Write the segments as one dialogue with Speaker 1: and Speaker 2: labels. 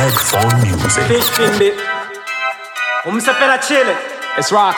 Speaker 1: Headphone music.
Speaker 2: Fish fin bit. Umsepela chile. It's rocks.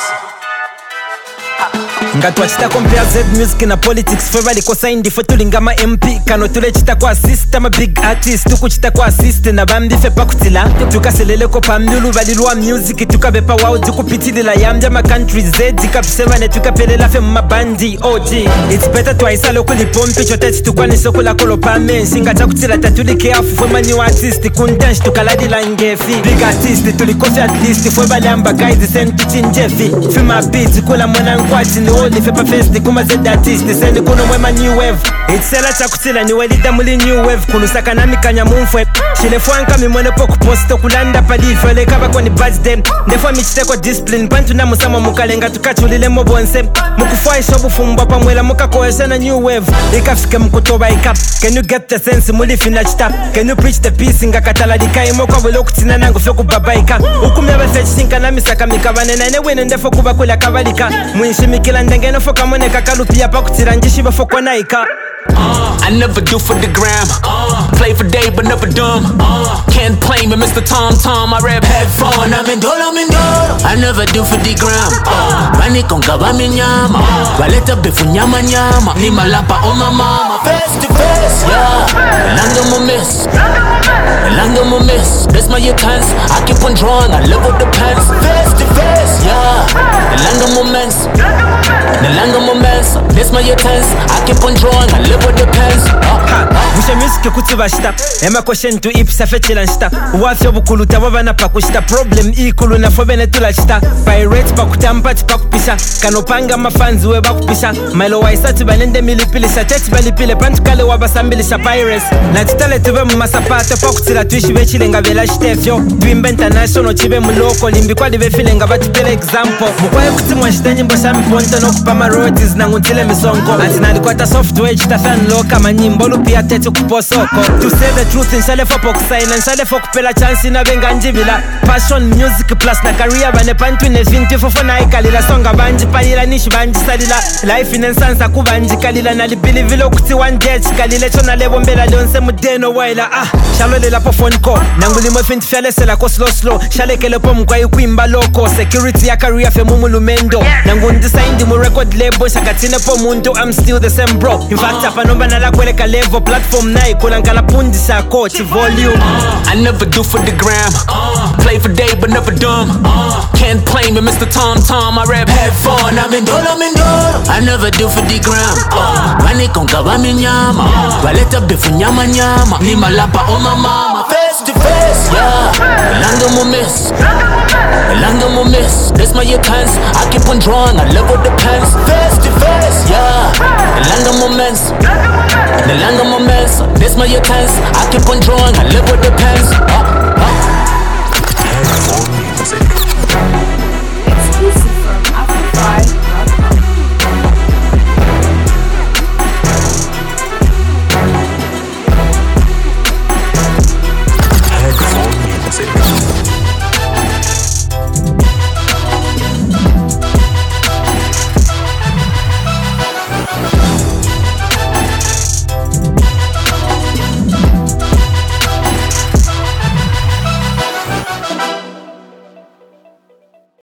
Speaker 3: ngatwachita compare Z music na politics feva liko signed fo tulinga ma MP kano tulechita kwa assist ama big artist tukuchita kwa assist na bambi fe pakutila tukaselele ko pamulu balilwa music tukabepa wow tukupitilila yamja ma country Z dikapseva ne tukapelela fe mabandi OG it's better to aisa lokuli pompi choteti tukwani sokola kolo pame singa takutila tatulike afu fo manu artist kuntansh tukaladila ngefi big artist tulikofi at least fo balamba guys send tuchinjefi fima beat kula mwana nkwati ni only fe pa fest kuma Z artist send kuno mwema new wave it's sela takutila ni welida muli new wave kulusaka nami kanya mumfwe chile fwanka mimone poku posto kulanda padife le kaba kwa ni birthday ndefo michiteko discipline pantu na musama mukalenga tukachulile mobonse mukufwa ishobu fumba pamwela mukakoesha na new wave ikafike mukutoba ikap can you get the sense muli fina chitap can you preach the peace ngakatala dikai mokwa welo kutina nangu fyoku babaika ukumya bafechi sinka na misaka mikabane na ene wene ndefo kuba kula kabalika mwinshimikila ndengeno foka mone kakalupia pakutira njishiba fokwa naika
Speaker 4: I never do for the gram. Play for day but never dumb. Can't play me, Mr. Tom Tom. I rap headphone. I'm in dolo. I never do for the gram. Mani con kaba mi nyama. Valeta befu nyama nyama. Ni malapa on my mama. Face to face, yeah. Elanga mo miss. That's my chance. I keep on drawing. I live with the pants. Face to face, yeah. Elanga moments. That's my chance. I keep on drawing. I live with the pants.
Speaker 3: Busha music kutiba shita ema question to ip safetila shita wafyo bukuluta wabana pakushita problem ikulu na fobene tula shita pirate pakutampati pakupisha kanopanga mafanzi we bakupisha mailo waisati banende milipilisha teti balipile pantu kale wabasambilisha pirates na titale tube mumasapate pakutila tuishi bechilenga bela shitefyo tuimbe international chibe muloko limbi kwa libe filenga batipele example mukwaye kutimwa shita nyimbo shami ponto no kupama royalties na nguntile misonko ati nalikwata software chita fan loka manyimbo lupia tete kuposoko to say the truth nshale for pokusaina nshale for kupela chance na benga njibila passion music plus na career bane pantu ne vinti fofo na ikalila songa banji palila nishi banji salila life inensansa kubanji kalila na libili kuti one day chikalile chona lebo mbela leonse mudeno waila shalo lela po phone call nanguli mo finti fyale sela ko slow shale kele po mkwa ikuimba loko security ya career fe mumulumendo nangundi signed mu record label shakatine po muntu I'm still the same bro in fact apa nomba nala kweleka level platform na ikulankala pundi sa coach volume
Speaker 4: I never do for the gram. Play for day but never dumb. Can't play me, Mr. Tom Tom. I rap headphone. I'm in dolo. I never do for the gram. Mani con kaba mi nyama. Valeta befu nyama nyama. Ni malapa on my mama. Face to face, yeah. Elanga mo miss. That's my chance. I keep on drawing. I live with the pants. Face to face, yeah. Elanga moments. That's my chance. I keep on drawing. I live with the pants.